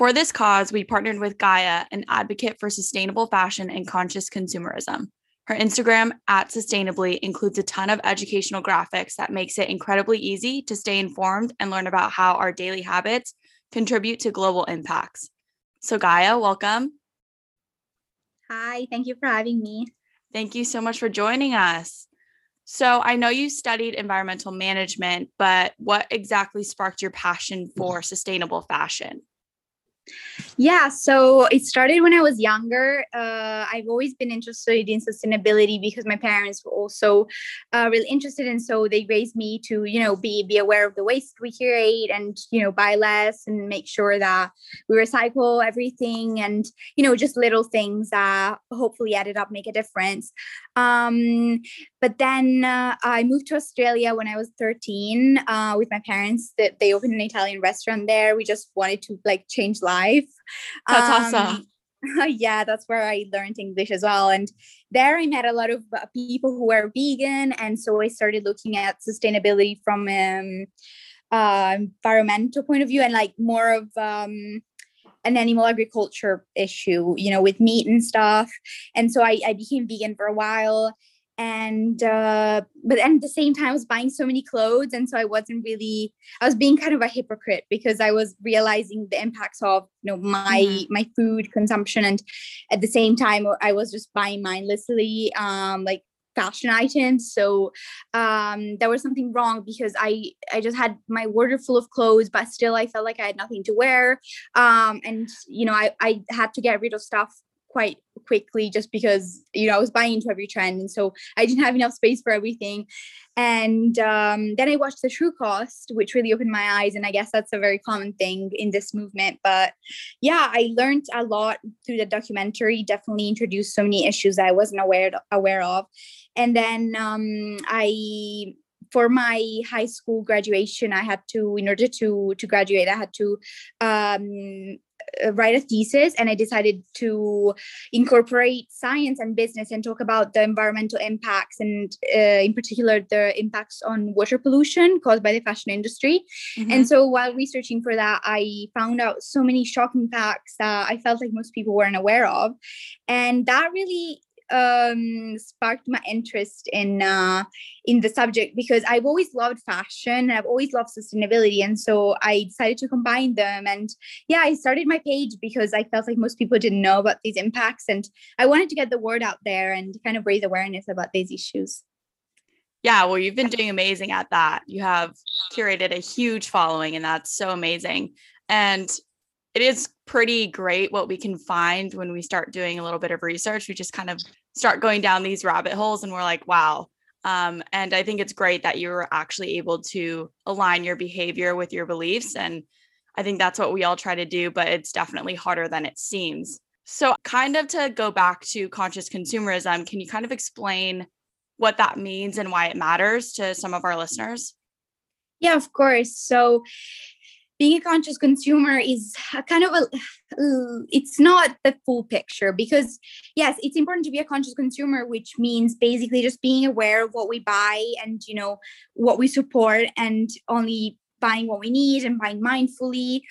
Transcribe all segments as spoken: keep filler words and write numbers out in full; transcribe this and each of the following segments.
For this cause, we partnered with Gaia, an advocate for sustainable fashion and conscious consumerism. Her Instagram, at Sustainably, includes a ton of educational graphics that makes it incredibly easy to stay informed and learn about how our daily habits contribute to global impacts. So Gaia, welcome. Hi, thank you for having me. Thank you so much for joining us. So I know you studied environmental management, but what exactly sparked your passion for sustainable fashion? Yeah, so it started when I was younger. Uh, I've always been interested in sustainability because my parents were also uh, really interested, and so they raised me to, you know, be be aware of the waste we create, and you know, buy less and make sure that we recycle everything, and you know, just little things that hopefully added up make a difference. Um, but then uh, I moved to Australia when I was thirteen uh, with my parents. That they opened an Italian restaurant there. We just wanted to like change life. That's Um, awesome. yeah, that's where I learned English as well. And there I met a lot of uh, people who were vegan. And so I started looking at sustainability from um, uh, environmental point of view and like more of um, an animal agriculture issue, you know, with meat and stuff. And so I, I became vegan for a while. And uh, but then at the same time, I was buying so many clothes, and so I wasn't really. I was being kind of a hypocrite because I was realizing the impacts of you know my Mhm. my food consumption, and at the same time, I was just buying mindlessly, um, like fashion items. So um, there was something wrong because I I just had my wardrobe full of clothes, but still I felt like I had nothing to wear, um, and you know I I had to get rid of stuff quite quickly just because you know I was buying into every trend, and so I didn't have enough space for everything. And um, then I watched The True Cost, which really opened my eyes, and I guess that's a very common thing in this movement. But yeah, I learned a lot through the documentary. Definitely introduced so many issues I wasn't aware aware of. And then um, I for my high school graduation, I had to, in order to to graduate, I had to um, write a thesis, and I decided to incorporate science and business and talk about the environmental impacts, and uh, in particular the impacts on water pollution caused by the fashion industry. Mhm. And so while researching for that, I found out so many shocking facts that I felt like most people weren't aware of, and that really um sparked my interest in uh in the subject, because I've always loved fashion and I've always loved sustainability, and so I decided to combine them. And yeah, I started my page because I felt like most people didn't know about these impacts, and I wanted to get the word out there and kind of raise awareness about these issues. Yeah, well, you've been doing amazing at that. You have curated a huge following, and that's so amazing. And it is pretty great what we can find when we start doing a little bit of research. We just kind of start going down these rabbit holes, and we're like, wow. Um, and I think it's great that you were actually able to align your behavior with your beliefs. And I think that's what we all try to do, but it's definitely harder than it seems. So, kind of to go back to conscious consumerism, can you kind of explain what that means and why it matters to some of our listeners? Yeah, of course. So being a conscious consumer is a kind of a it's not the full picture, because yes, it's important to be a conscious consumer, which means basically just being aware of what we buy and you know what we support, and only buying what we need and buying mindfully.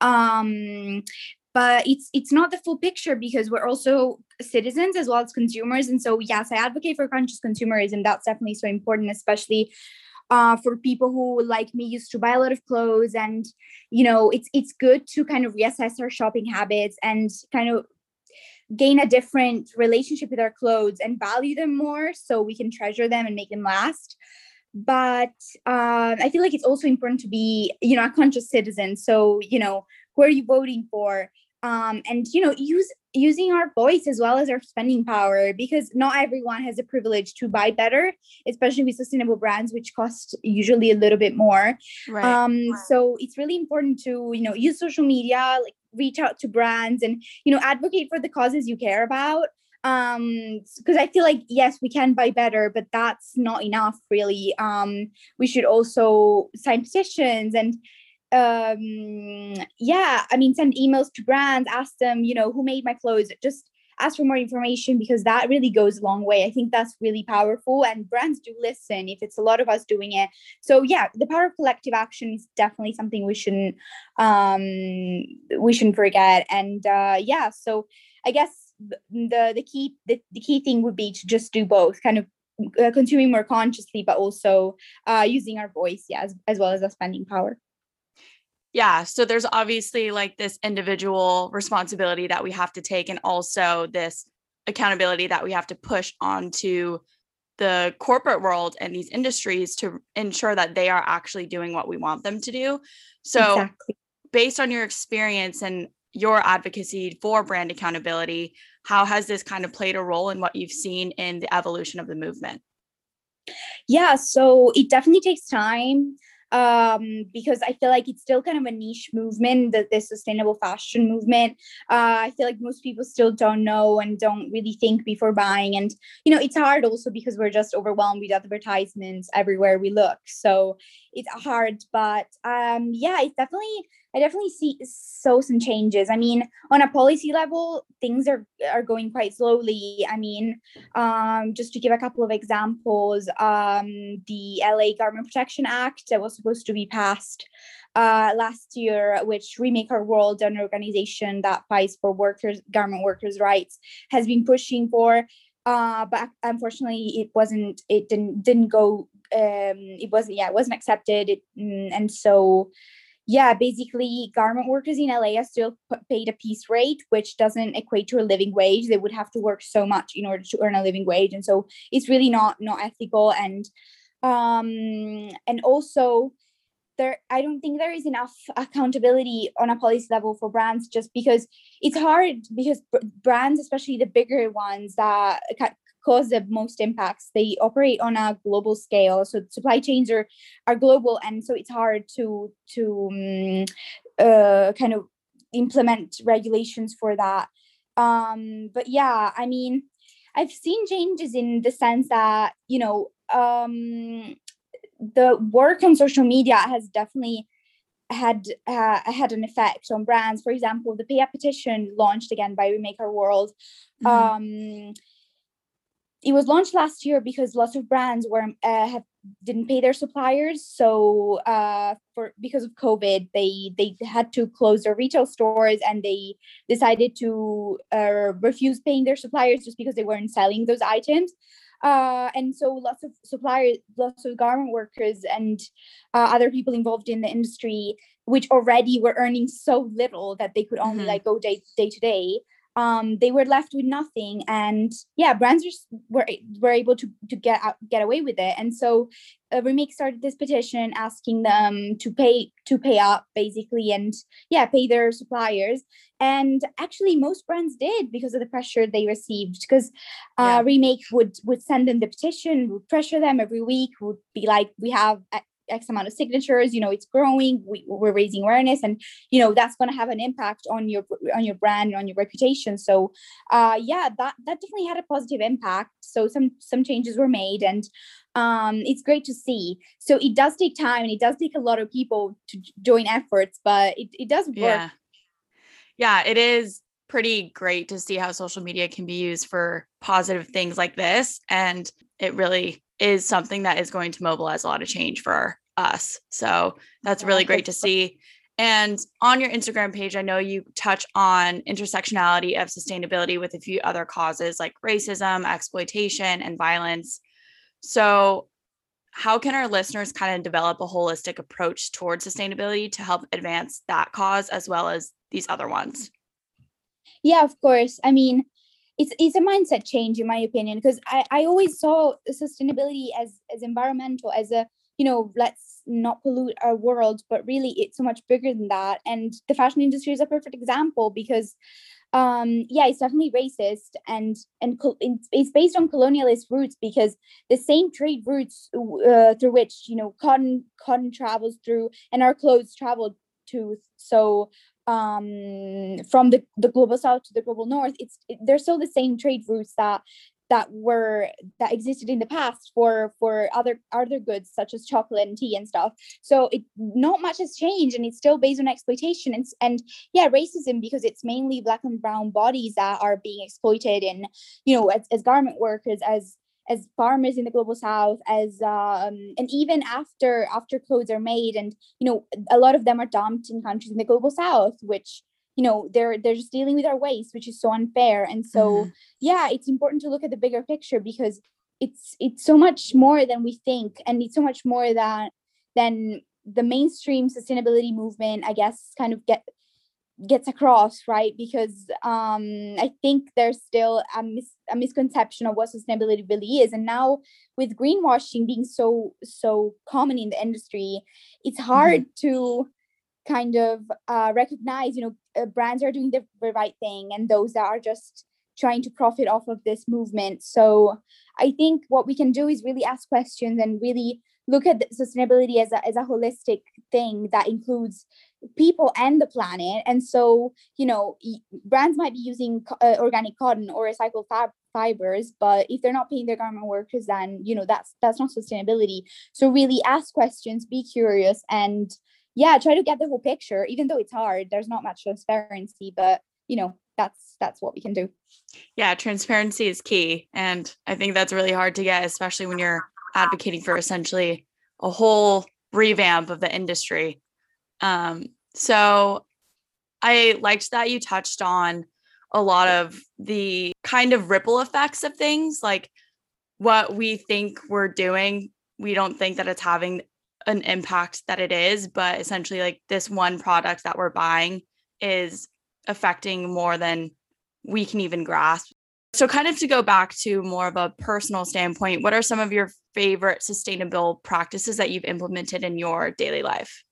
um but it's it's not the full picture, because we're also citizens as well as consumers. And so yes, I advocate for conscious consumerism. That's definitely so important, especially uh, for people who, like me, used to buy a lot of clothes. And you know it's it's good to kind of reassess our shopping habits and kind of gain a different relationship with our clothes and value them more, so we can treasure them and make them last. But uh, I feel like it's also important to be, you know, a conscious citizen. So, you know, who are you voting for? Um, and you know, use using our voice as well as our spending power, because not everyone has the privilege to buy better, especially with sustainable brands, which cost usually a little bit more. Right. Um, so it's really important to, you know, use social media, like reach out to brands and, you know, advocate for the causes you care about. Um, because I feel like, yes, we can buy better, but that's not enough, really. Um, we should also sign petitions and um yeah, I mean, send emails to brands, ask them, you know, who made my clothes, just ask for more information, because that really goes a long way. I think that's really powerful, and brands do listen if it's a lot of us doing it. So yeah, the power of collective action is definitely something we shouldn't um we shouldn't forget. And uh yeah, so I guess the the key the, the key thing would be to just do both, kind of uh, consuming more consciously, but also uh using our voice, yeah, as, as well as our spending power. Yeah. So there's obviously like this individual responsibility that we have to take, and also this accountability that we have to push onto the corporate world and these industries to ensure that they are actually doing what we want them to do. So Exactly. based on your experience and your advocacy for brand accountability, how has this kind of played a role in what you've seen in the evolution of the movement? Yeah, so it definitely takes time, um, because I feel like it's still kind of a niche movement, the, the sustainable fashion movement. Uh, I feel like most people still don't know and don't really think before buying. And, you know, it's hard also because we're just overwhelmed with advertisements everywhere we look. So it's hard, but um, yeah, it's definitely, I definitely see so some changes. I mean, on a policy level, things are are going quite slowly. I mean, um, just to give a couple of examples, um, the L A Garment Protection Act that was supposed to be passed uh, last year, which Remake Our World, an organization that fights for workers, garment workers' rights, has been pushing for. Uh, but unfortunately, it wasn't. It didn't didn't go. Um, it wasn't. Yeah, it wasn't accepted. It, and so yeah, basically garment workers in L A are still paid a piece rate, which doesn't equate to a living wage. They would have to work so much in order to earn a living wage. And so it's really not not ethical. And um and also there, I don't think there is enough accountability on a policy level for brands, just because it's hard, because brands, especially the bigger ones that cause the most impacts, they operate on a global scale, so supply chains are are global, and so it's hard to to um, uh, kind of implement regulations for that. Um, but yeah, I mean, I've seen changes in the sense that, you know, um, the work on social media has definitely had uh, had an effect on brands. For example, the Pay Up petition launched again by Remake Our World. Mm-hmm. Um, it was launched last year because lots of brands were uh, have didn't pay their suppliers. So uh, for because of COVID, they they had to close their retail stores, and they decided to uh, refuse paying their suppliers just because they weren't selling those items. Uh, and so lots of suppliers, lots of garment workers and uh, other people involved in the industry, which already were earning so little that they could only mm-hmm. like go day, day to day, um, they were left with nothing. And yeah, brands just were, were able to, to get out, get away with it. And so uh, Remake started this petition asking them to pay to pay up, basically, and yeah, pay their suppliers. And actually, most brands did, because of the pressure they received. Because uh, yeah. Remake would would send them the petition, would pressure them every week, would be like, we have X amount of signatures, you know, it's growing, we, we're raising awareness, and you know that's going to have an impact on your on your brand and on your reputation. So uh yeah, that that definitely had a positive impact. So some some changes were made, and um it's great to see. So it does take time, and it does take a lot of people to join efforts, but it, it does work. Yeah. Yeah, it is pretty great to see how social media can be used for positive things like this, and it really is something that is going to mobilize a lot of change for us. So that's really great to see. And on your Instagram page, I know you touch on intersectionality of sustainability with a few other causes like racism, exploitation, and violence. So how can our listeners kind of develop a holistic approach towards sustainability to help advance that cause as well as these other ones? Yeah, of course. I mean, it's it's a mindset change, in my opinion, because I, I always saw sustainability as as environmental, as a, you know, let's not pollute our world, but really it's so much bigger than that. And the fashion industry is a perfect example, because um yeah, it's definitely racist, and and it's based on colonialist roots, because the same trade routes uh, through which, you know, cotton cotton travels through, and our clothes travel to. So um from the, the global south to the global north, it's it, they're still the same trade routes that that were that existed in the past for for other other goods such as chocolate and tea and stuff. So it not much has changed, and it's still based on exploitation and and yeah, racism, because it's mainly Black and brown bodies that are being exploited, in, you know, as, as garment workers, as as farmers in the global south, as um and even after after clothes are made, and you know, a lot of them are dumped in countries in the global south, which, you know, they're they're just dealing with our waste, which is so unfair. And so mm-hmm. yeah, it's important to look at the bigger picture, because it's it's so much more than we think, and it's so much more that than the mainstream sustainability movement, I guess, kind of get gets across, right? Because um I think there's still a, mis- a misconception of what sustainability really is, and now with greenwashing being so so common in the industry, it's hard mm-hmm. to kind of uh, recognize, you know, uh, brands are doing the, the right thing, and those that are just trying to profit off of this movement. So I think what we can do is really ask questions and really look at sustainability as a, as a holistic thing that includes people and the planet. And so, you know, brands might be using uh, organic cotton or recycled fab- fibers, but if they're not paying their garment workers, then, you know, that's that's not sustainability. So really ask questions, be curious, and yeah, try to get the whole picture. Even though it's hard, there's not much transparency, but you know, that's that's what we can do. Yeah, transparency is key, and I think that's really hard to get, especially when you're advocating for essentially a whole revamp of the industry. Um, so I liked that you touched on a lot of the kind of ripple effects of things, like what we think we're doing, we don't think that it's having an impact that it is, but essentially like this one product that we're buying is affecting more than we can even grasp. So kind of to go back to more of a personal standpoint, what are some of your favorite sustainable practices that you've implemented in your daily life?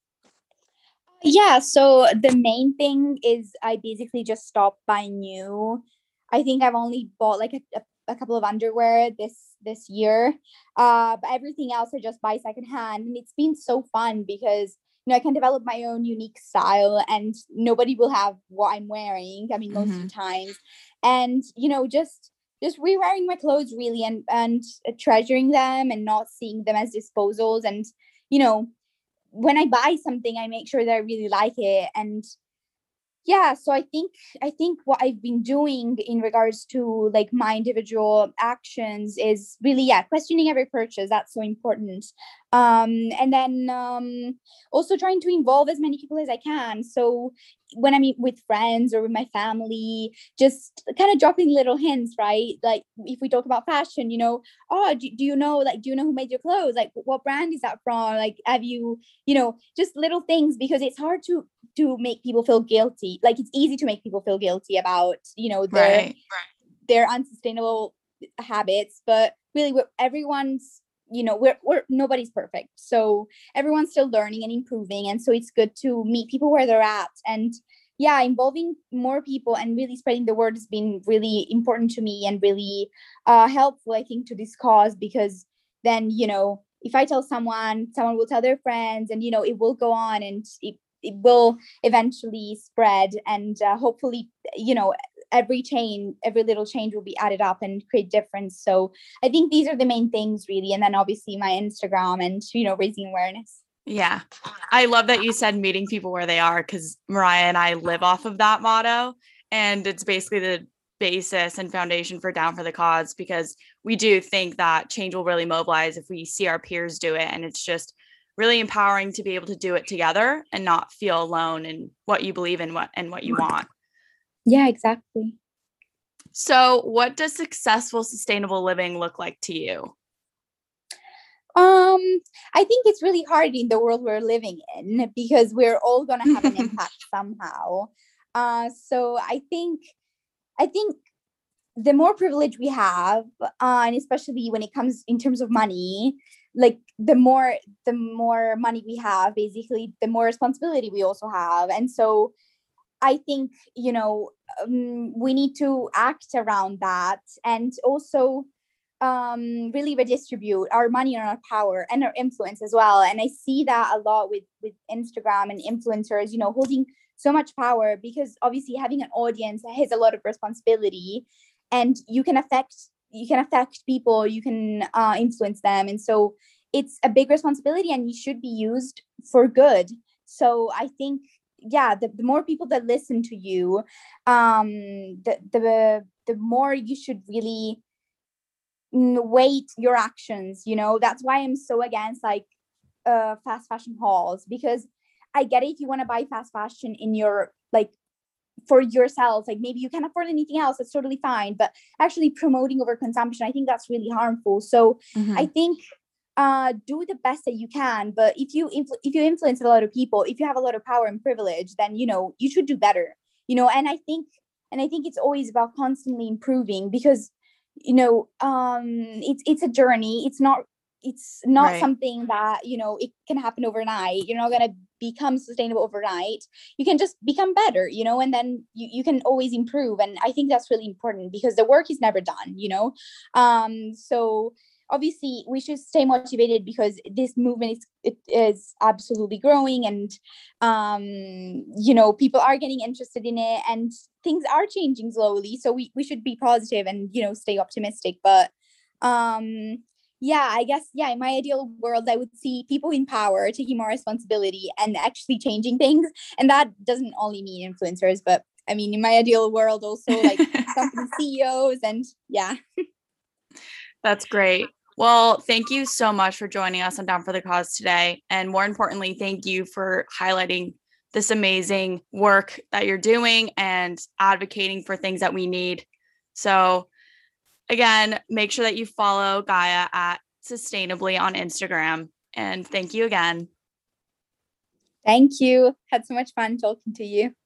Yeah, so the main thing is I basically just stopped buying new. I think I've only bought like a, a, a couple of underwear this this year, uh, but everything else I just buy secondhand, and it's been so fun because, you know, I can develop my own unique style, and nobody will have what I'm wearing. I mean, most mm-hmm. of the time, and you know, just just re-wearing my clothes really, and and treasuring them and not seeing them as disposals, and you know, when I buy something, I make sure that I really like it. And yeah, so I think I think what I've been doing in regards to like my individual actions is really, yeah, questioning every purchase. That's so important. Um, and then um, also trying to involve as many people as I can. So when I meet with friends or with my family, just kind of dropping little hints, right? Like if we talk about fashion, you know, oh, do, do you know, like, do you know who made your clothes? Like, what brand is that from? Like, have you, you know, just little things, because it's hard to to make people feel guilty. Like it's easy to make people feel guilty about, you know, their right. their unsustainable habits, but really everyone's, you know, we're, we're nobody's perfect, so everyone's still learning and improving, and so it's good to meet people where they're at. And yeah, involving more people and really spreading the word has been really important to me, and really uh helpful, I think, to this cause, because then, you know, if I tell someone, someone will tell their friends, and you know, it will go on, and it, it will eventually spread, and uh, hopefully, you know, every change, every little change will be added up and create difference. So I think these are the main things really. And then obviously my Instagram and, you know, raising awareness. Yeah. I love that you said meeting people where they are, because Mariah and I live off of that motto. And it's basically the basis and foundation for Down for the Cause, because we do think that change will really mobilize if we see our peers do it. And it's just really empowering to be able to do it together and not feel alone in what you believe in what and what you want. Yeah, exactly. So what does successful sustainable living look like to you? Um, I think it's really hard in the world we're living in, because we're all going to have an impact somehow. Uh, so I think, I think the more privilege we have, uh, and especially when it comes in terms of money, like the more, the more money we have, basically, the more responsibility we also have. And so I think, you know, um, we need to act around that, and also um, really redistribute our money and our power and our influence as well. And I see that a lot with, with Instagram and influencers, you know, holding so much power, because obviously having an audience has a lot of responsibility, and you can affect you can affect people, you can uh, influence them. And so it's a big responsibility and you should be used for good. So I think, yeah, the, the more people that listen to you, um, the, the, the more you should really weight your actions, you know. That's why I'm so against like uh, fast fashion hauls, because I get it if you want to buy fast fashion in your like for yourself, like maybe you can't afford anything else, that's totally fine, but actually promoting overconsumption, I think that's really harmful. So mm-hmm. I think uh do the best that you can, but if you influ- if you influence a lot of people, if you have a lot of power and privilege, then you know you should do better, you know. And I think and I think it's always about constantly improving, because you know um it's it's a journey. It's not it's not right. something that, you know, it can happen overnight. You're not going to become sustainable overnight. You can just become better, you know, and then you, you can always improve. And I think that's really important, because the work is never done, you know. Um, so obviously we should stay motivated, because this movement is it is absolutely growing, and um, you know, people are getting interested in it, and things are changing slowly. So we, we should be positive and, you know, stay optimistic. But um yeah, I guess, yeah, in my ideal world, I would see people in power taking more responsibility and actually changing things. And that doesn't only mean influencers, but I mean, in my ideal world, also like company C E Os, and yeah. That's great. Well, thank you so much for joining us on Down for the Cause today. And more importantly, thank you for highlighting this amazing work that you're doing and advocating for things that we need. So again, make sure that you follow Gaia at Sustainably on Instagram. And thank you again. Thank you. Had so much fun talking to you.